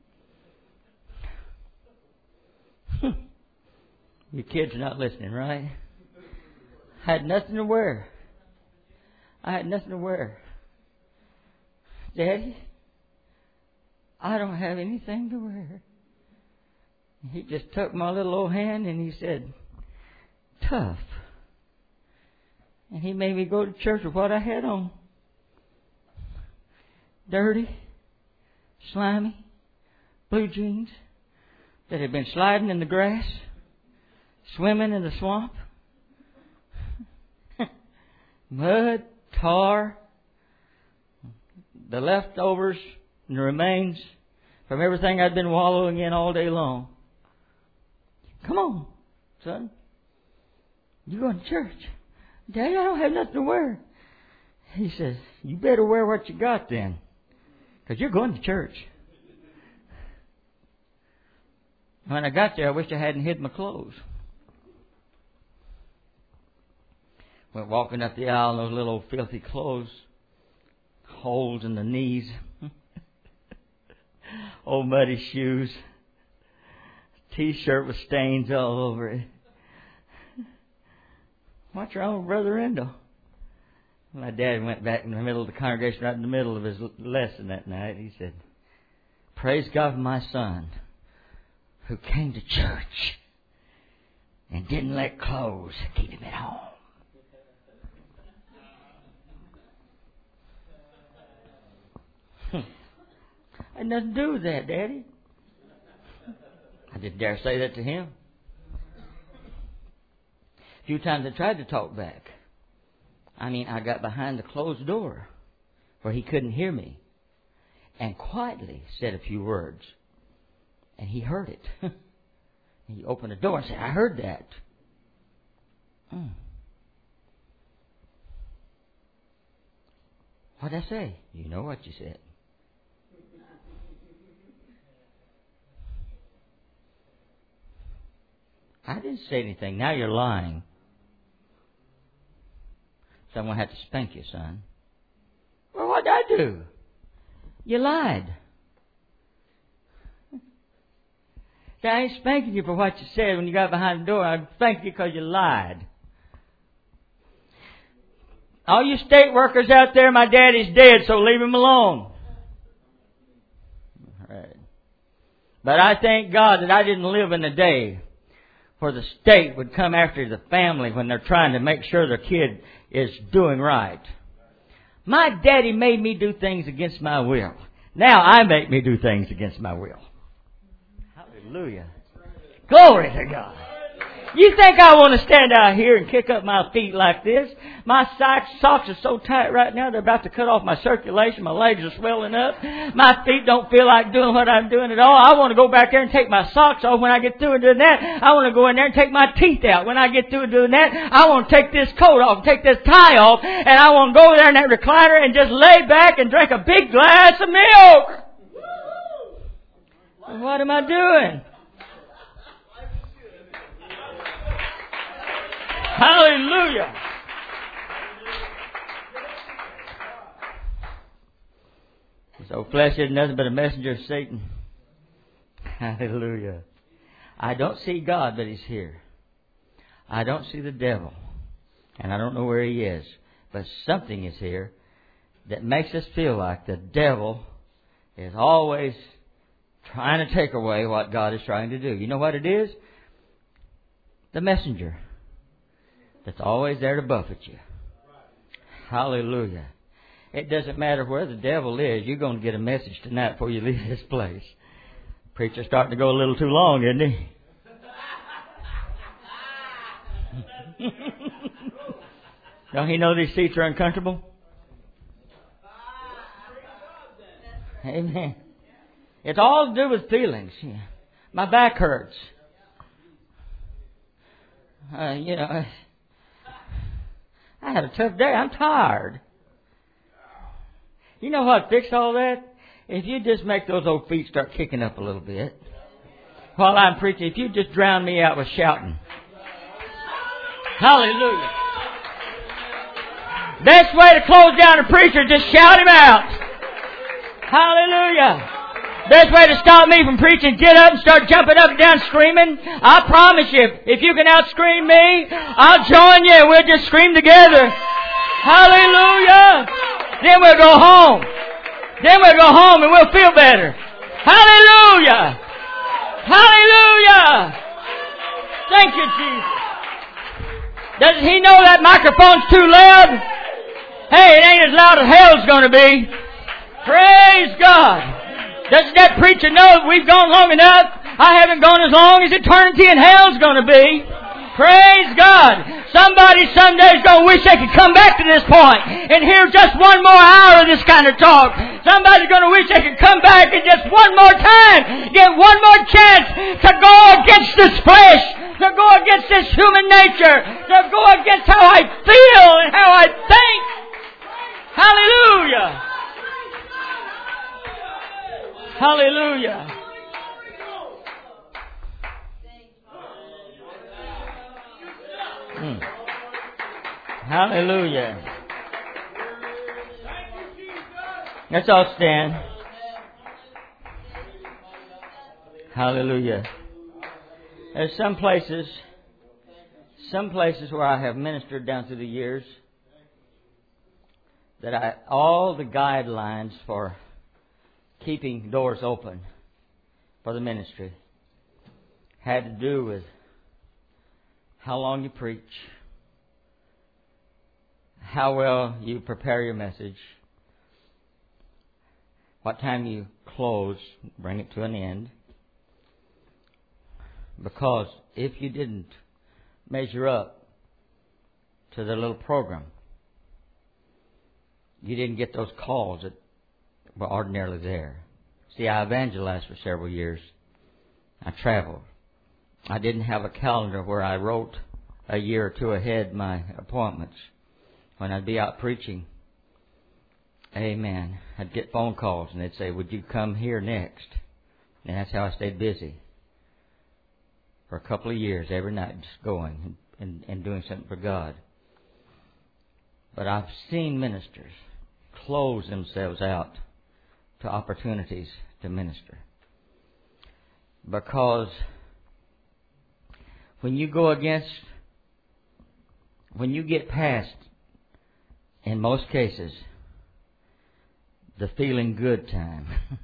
You kids are not listening, right? I had nothing to wear. I had nothing to wear. Daddy, I don't have anything to wear. He just took my little old hand and he said, tough. And he made me go to church with what I had on. Dirty, slimy, blue jeans that had been sliding in the grass, swimming in the swamp, mud, tar, the leftovers and the remains from everything I'd been wallowing in all day long. Come on, son. You going to church? Daddy, I don't have nothing to wear. He says, you better wear what you got then, because you're going to church. When I got there, I wished I hadn't hid my clothes. Went walking up the aisle in those little filthy clothes, holes in the knees, old muddy shoes, T-shirt with stains all over it. What's wrong with Brother Rendell? My dad went back in the middle of the congregation, right in the middle of his lesson that night. He said, praise God for my son who came to church and didn't let clothes keep him at home. I had nothing to do with that, Daddy. I didn't dare say that to him. few times I tried to talk back. I mean, I got behind the closed door where he couldn't hear me and quietly said a few words. And he heard it. He opened the door and said, I heard that. Mm. What did I say? You know what you said. I didn't say anything. Now you're lying. Someone had to spank you, son. Well, what did I do? You lied. So I ain't spanking you for what you said when you got behind the door. I spanked you because you lied. All you state workers out there, my daddy's dead, so leave him alone. All right. But I thank God that I didn't live in the day where the state would come after the family when they're trying to make sure their kid is doing right. My daddy made me do things against my will. Now I make me do things against my will. Hallelujah. Glory to God. You think I want to stand out here and kick up my feet like this? My socks, socks are so tight right now, they're about to cut off my circulation. My legs are swelling up. My feet don't feel like doing what I'm doing at all. I want to go back there and take my socks off when I get through doing that. I want to go in there and take my teeth out when I get through doing that. I want to take this coat off, take this tie off, and I want to go over there in that recliner and just lay back and drink a big glass of milk. What am I doing? Hallelujah. So flesh is nothing but a messenger of Satan. Hallelujah. I don't see God, but He's here. I don't see the devil. And I don't know where he is. But something is here that makes us feel like the devil is always trying to take away what God is trying to do. You know what it is? The messenger that's always there to buffet you. Hallelujah. It doesn't matter where the devil is. You're going to get a message tonight before you leave this place. Preacher's starting to go a little too long, isn't he? Don't he know these seats are uncomfortable? Amen. It's all to do with feelings. My back hurts. Uh, you know, I had a tough day. I'm tired. You know what fixed all that? If you just make those old feet start kicking up a little bit while I'm preaching, if you just drown me out with shouting. Hallelujah. Best way to close down a preacher is just shout him out. Hallelujah. Best way to stop me from preaching, get up and start jumping up and down screaming. I promise you, if you can out-scream me, I'll join you and we'll just scream together. Hallelujah. Then we'll go home. Then we'll go home and we'll feel better. Hallelujah. Hallelujah. Thank you, Jesus. Doesn't he know that microphone's too loud? Hey, it ain't as loud as hell's going to be. Praise God. Doesn't that preacher know that we've gone long enough? I haven't gone as long as eternity in hell's going to be. Praise God. Somebody someday is going to wish they could come back to this point and hear just one more hour of this kind of talk. Somebody's going to wish they could come back and just one more time get one more chance to go against this flesh, to go against this human nature, to go against how I feel and how I think. Hallelujah. Hallelujah. Hmm. Hallelujah. Let's all stand. Hallelujah. There's some places, some places where I have ministered down through the years that I, all the guidelines for keeping doors open for the ministry had to do with how long you preach, how well you prepare your message, what time you close, bring it to an end. Because if you didn't measure up to the little program. You didn't get those calls that were ordinarily there. See, I evangelized for several years. I traveled. I didn't have a calendar where I wrote a year or two ahead my appointments. When I'd be out preaching, amen, I'd get phone calls and they'd say, would you come here next? And that's how I stayed busy for a couple of years, every night just going and, and doing something for God. But I've seen ministers close themselves out to opportunities to minister. Because when you go against, when you get past, in most cases, the feeling good time,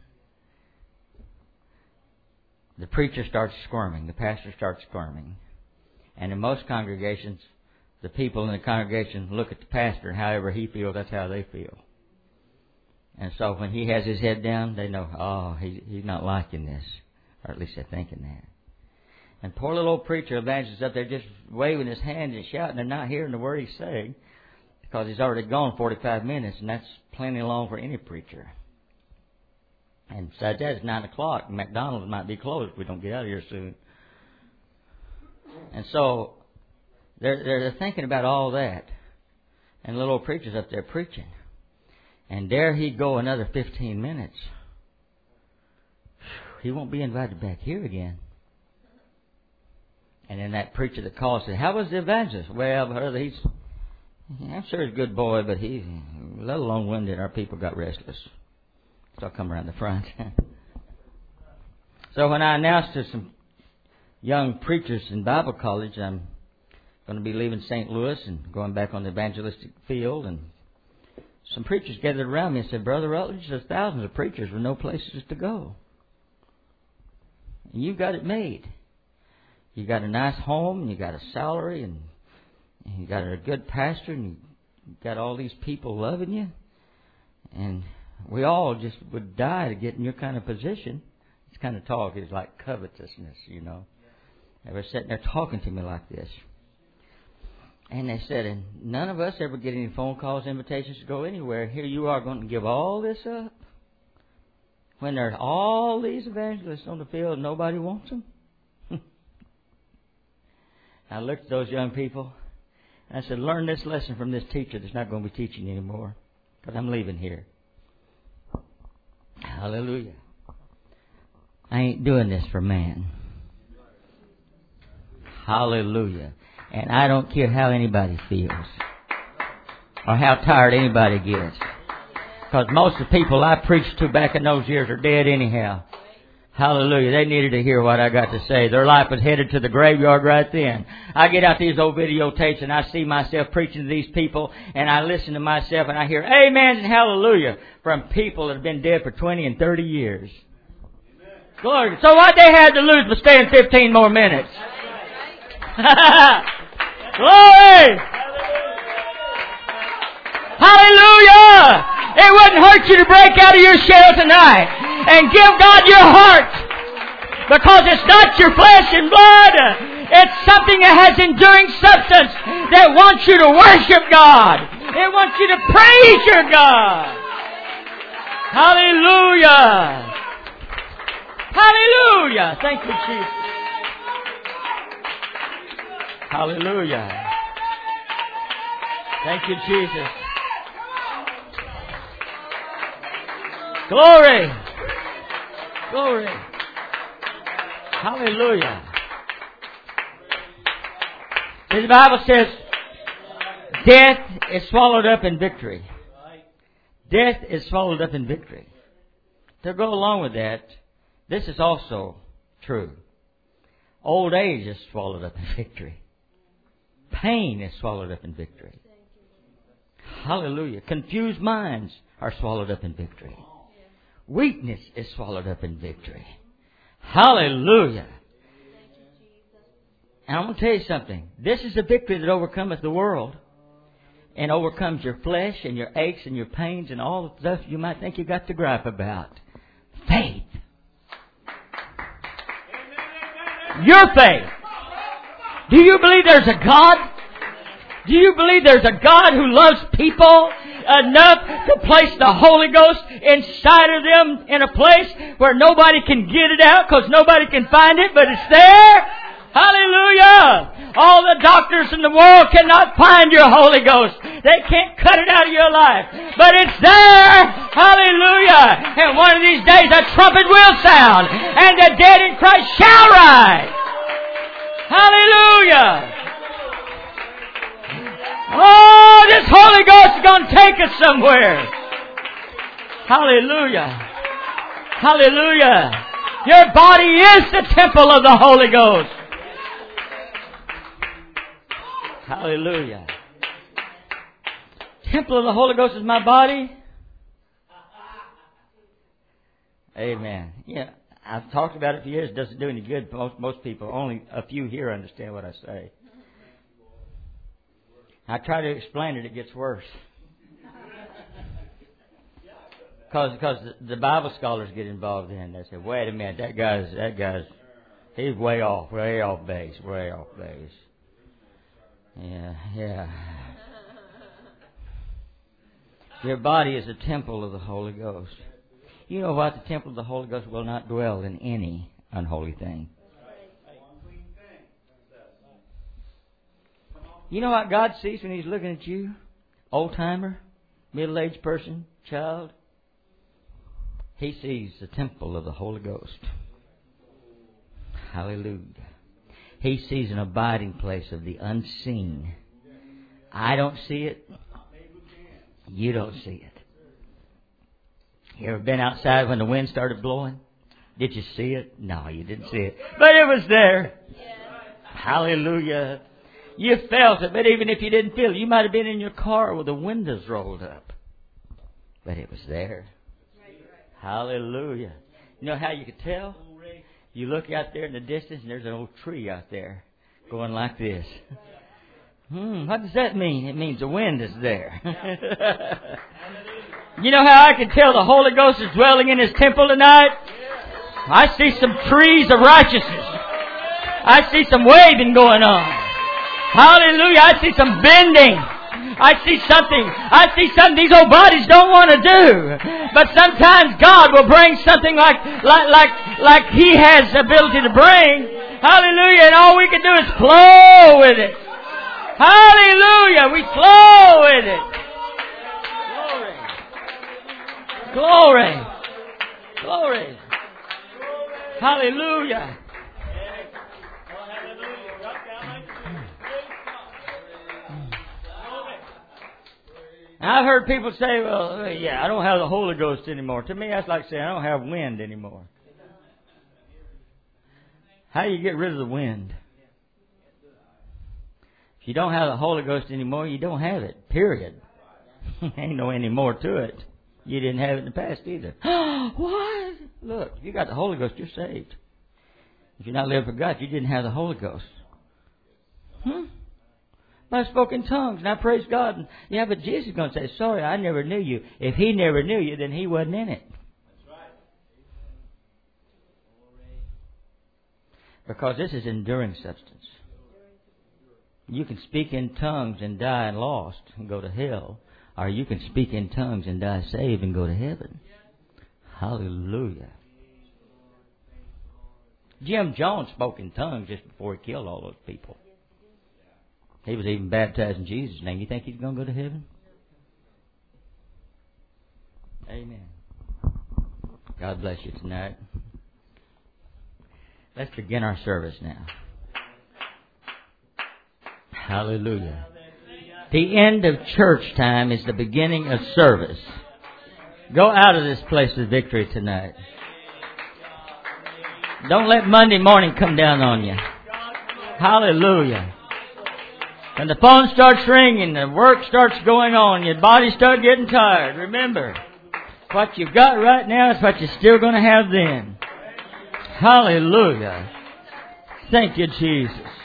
the preacher starts squirming, the pastor starts squirming. And in most congregations, the people in the congregation look at the pastor, and however he feels, that's how they feel. And so when he has his head down, they know, oh, he, he's not liking this. Or at least they're thinking that. And poor little old preacher evangelist up there just waving his hands and shouting and not hearing the word he's saying because he's already gone forty-five minutes, and that's plenty long for any preacher. And besides that, it's nine o'clock. McDonald's might be closed if we don't get out of here soon. And so they're, they're thinking about all that. And the little old preacher's up there preaching. And there he'd go another fifteen minutes. He won't be invited back here again. And then that preacher that calls said, how was the evangelist? Well, brother, he's, I'm sure he's a good boy, but he's a little long-winded. Our people got restless. So I'll come around the front. So when I announced to some young preachers in Bible college, I'm going to be leaving Saint Louis and going back on the evangelistic field, and some preachers gathered around me and said, Brother Rutledge, there's thousands of preachers with no places to go. And you've got it made. You got a nice home, and you got a salary, and you got a good pastor, and you got all these people loving you. And we all just would die to get in your kind of position. This kind of talk is like covetousness, you know. They were sitting there talking to me like this. And they said, and none of us ever get any phone calls, invitations to go anywhere. Here you are going to give all this up? When there's all these evangelists on the field and nobody wants them? I looked at those young people and I said, learn this lesson from this teacher that's not going to be teaching you anymore, because I'm leaving here. Hallelujah. I ain't doing this for man. Hallelujah. And I don't care how anybody feels or how tired anybody gets, because most of the people I preached to back in those years are dead anyhow. Hallelujah. They needed to hear what I got to say. Their life was headed to the graveyard right then. I get out these old videotapes and I see myself preaching to these people, and I listen to myself and I hear amens and hallelujah from people that have been dead for twenty and thirty years. Amen. Glory. So what they had to lose was staying fifteen more minutes. Glory. Hallelujah. It wouldn't hurt you to break out of your shell tonight and give God your heart, because it's not your flesh and blood. It's something that has enduring substance that wants you to worship God. It wants you to praise your God. Hallelujah. Hallelujah. Thank you, Jesus. Hallelujah. Thank you, Jesus. Glory. Glory. Hallelujah. The Bible says death is swallowed up in victory. Death is swallowed up in victory. To go along with that, this is also true. Old age is swallowed up in victory. Pain is swallowed up in victory. Hallelujah. Confused minds are swallowed up in victory. Weakness is swallowed up in victory. Hallelujah. And I'm going to tell you something. This is the victory that overcometh the world and overcomes your flesh and your aches and your pains and all the stuff you might think you got to gripe about. Faith. Your faith. Do you believe there's a God? Do you believe there's a God who loves people enough to place the Holy Ghost inside of them in a place where nobody can get it out because nobody can find it, but it's there? Hallelujah! All the doctors in the world cannot find your Holy Ghost. They can't cut it out of your life. But it's there! Hallelujah! And one of these days a trumpet will sound and the dead in Christ shall rise. Hallelujah! Oh, this Holy Ghost is going to take us somewhere. Hallelujah. Hallelujah. Your body is the temple of the Holy Ghost. Hallelujah. Temple of the Holy Ghost is my body. Amen. Yeah, I've talked about it for years. It doesn't do any good for most, most people. Only a few here understand what I say. I try to explain it, it gets worse. Because because the Bible scholars get involved in it. They say, wait a minute, that guy's, that guy's, he's way off, way off base, way off base. Yeah, yeah. Your body is a temple of the Holy Ghost. You know what? The temple of the Holy Ghost will not dwell in any unholy thing. You know what God sees when He's looking at you? Old-timer, middle-aged person, child. He sees the temple of the Holy Ghost. Hallelujah. He sees an abiding place of the unseen. I don't see it. You don't see it. You ever been outside when the wind started blowing? Did you see it? No, you didn't see it. But it was there. Hallelujah. You felt it, but even if you didn't feel it, you might have been in your car with the windows rolled up. But it was there. Hallelujah. You know how you could tell? You look out there in the distance and there's an old tree out there going like this. Hmm, what does that mean? It means the wind is there. You know how I can tell the Holy Ghost is dwelling in His temple tonight? I see some trees of righteousness. I see some waving going on. Hallelujah. I see some bending. I see something. I see something these old bodies don't want to do. But sometimes God will bring something like, like, like, like He has the ability to bring. Hallelujah. And all we can do is flow with it. Hallelujah. We flow with it. Glory. Glory. Glory. Hallelujah. I've heard people say, well, yeah, I don't have the Holy Ghost anymore. To me, that's like saying I don't have wind anymore. How do you get rid of the wind? If you don't have the Holy Ghost anymore, you don't have it. Period. Ain't no any more to it. You didn't have it in the past either. What? Look, if you got the Holy Ghost, you're saved. If you're not living for God, you didn't have the Holy Ghost. Hmm? I spoke in tongues and I praised God. And, yeah, but Jesus is going to say, sorry, I never knew you. If He never knew you, then He wasn't in it. That's right. Because this is enduring substance. You can speak in tongues and die and lost and go to hell. Or you can speak in tongues and die saved and go to heaven. Hallelujah. Jim Jones spoke in tongues just before he killed all those people. He was even baptized in Jesus' name. You think he's going to go to heaven? Amen. God bless you tonight. Let's begin our service now. Hallelujah. The end of church time is the beginning of service. Go out of this place with victory tonight. Don't let Monday morning come down on you. Hallelujah. When the phone starts ringing, the work starts going on, your body starts getting tired. Remember, what you've got right now is what you're still going to have then. Hallelujah. Thank you, Jesus.